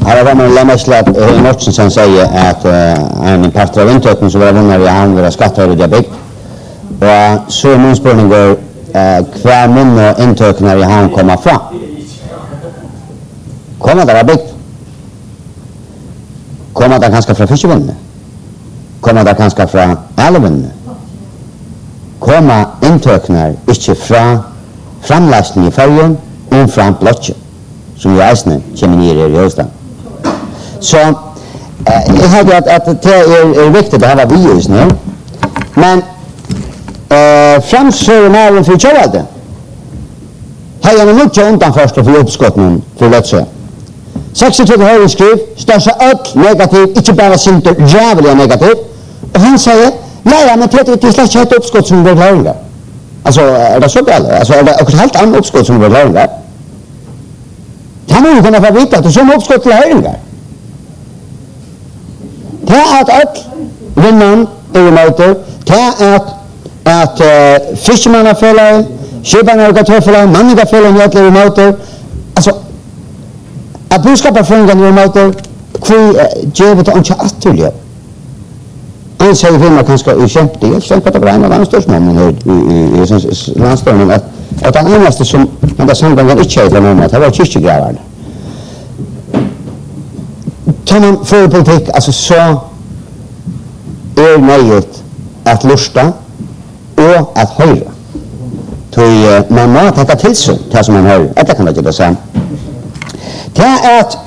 Här var man lämnat Norsen som säger att en part av intökning som var vunnar i hamn var skattehöjda byggt. Och så är min spårning går kvar minne intökningar i hamn komma fram. Kommer det byggt? Kommer det kanske från fiskevunne? Kommer det kanske från älvunne? Kommer intökningar inte från framlastning i färgen och från blotchen som ju eisne kommer ner i Östan. Så jag hade att det är viktigt att ha virus nu. Men framsören är för tjövade. Här är en mycket undanförst för uppskottningen för Lötsö. 62 höringskriv, största öll negativ, inte bara synder, jävliga negativ. Och han säger, nej, men det är slags ett uppskott som blir höringar. Alltså, är det så galet? Alltså, är det också helt annat uppskott som blir höringar? Han har ju kunnat få vita att det är som uppskott till höringar. Det är att öll vinnan är emot det. Det är att fiskemannafällare, skiparnagatörfällare, mannigafällare är emot det. Alltså, att boskaparföreningen är emot det, ger det inte atturliga. Han säger för mig kanske i kämpe, jag kämpar det var en av landstårsmännen i landståren, att den enaste som den där sambanden inte är bland annat, det var kyrkegrävarna. Tar man för politik, alltså så är möjligt att lusta och att höra. Man må ta till sig det som man hör, det kan man inte säga. Det är att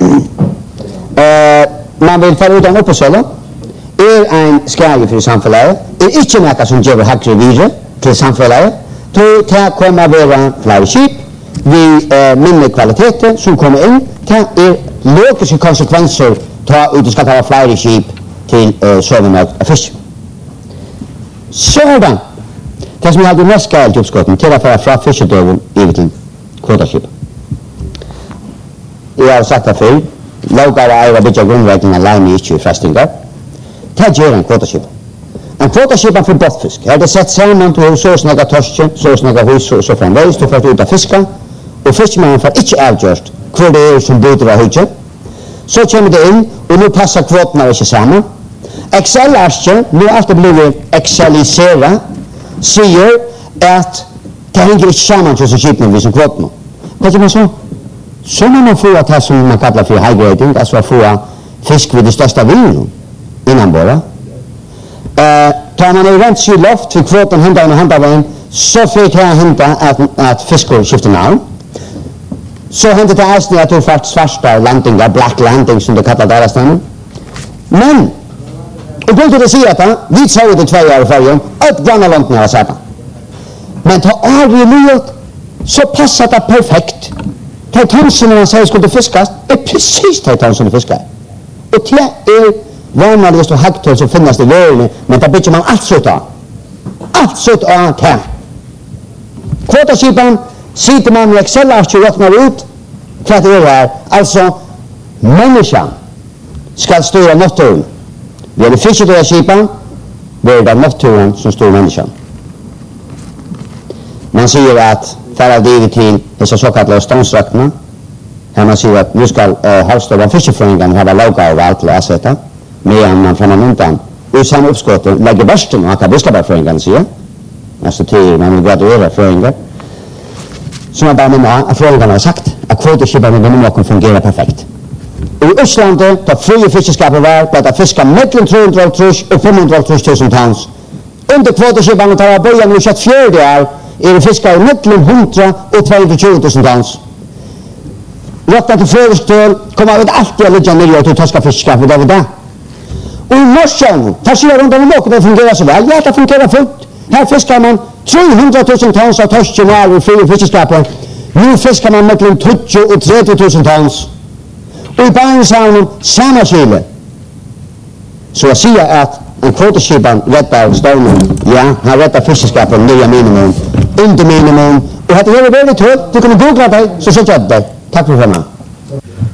man vill föra ut en uppåsöla, är en skräge för samhället, är inte något som ger högre vidare till samhället, det kommer att vara flera skip vid mindre kvaliteter som kommer in, det är logiska konsekvenser ut och ska ta flera skip till sövermöt av fisk. Så är det som jag hade mest skräge till uppskotten till att föra från fiskedöven över till kvotaskip. Jag har sagt det förr, lågare är att bygga grundräkningar lärmer inte i fästingar. Det gör en kvotaskip. En kvotaskip för båtfisk. Här är det sett samman till så snägga torsken, så snägga hus och så framvägs för att ut av fiska. Och fiskemannen får inte avgörst hur det är som bryter av höjden. Så kommer det in och nu passar kvoterna inte samman. Excel-arsten, nu har alltid blivit excelisera, säger att det hänger inte samman till så kipen vid som kvoterna. Vad är det så? Så när man får det som man kallar för high grading, alltså att få fisk vid det största vinen innan bara. Tar man i rent kyloft för kvoten hända vägen, så fick jag hända att fiskor skiftar namn. Så hände det alls att du fått svarta landingar, black landing som du kallar deras namn. Men, och då det säga att vi säger det 2 år i färgen, ett granna långt när jag säger. Men ta aldrig nytt, så passar det perfekt. Taitansen när man säger skulle fiskas, är precis taitansen du fiskar. Och det är vanligast och högtal som finns i världen, men det bygger man allt sånt av. Allt sånt av det. Kvotaskipan sitter man med Excel-arst och räknar ut för att det är här. Alltså, människan ska styra naturen. Vi är det fiskeskipan, det är det naturen som styr människan. Man säger att för att det till dessa så kallade ståndsräkterna, här man säger att nu ska halvstora fiskeföreningen ha låga och allt att sätta, medan man från undan i samma uppskotten lägger värsten och att boskaparföreningen säger, alltså till man vill graduera föreningar, som man bara menar att föreningarna har sagt att kvotaskipan med nummer fungerar perfekt. I Östlandet tar fria fiskeskapar var på att fiska mellan 300 och 500 000 tons. Under kvotaskipan tar jag början nu 24 år är det fiskar mellan 100 och 220 000 tons. Räkna till förestöl kommer vi alltid att ligga ner till torska fiskar för det var det. Och i Norsen, här ser jag runt om och det fungerar så väl. Ja, det fungerar fullt. Här fiskar man 300 000 tons av torsken här i fria fiskeskapar. Nu fiskar man mellan 20 och 30 000 tons. Och i Barentshavnen samma kilo. Så jag säger att en kvotaskipan rättar stormen, ja, han rättar fiskeskapen nya minimum, under minimum. Och att det är väldigt högt, du kan googla dig, så sätter jag det. Tack för det.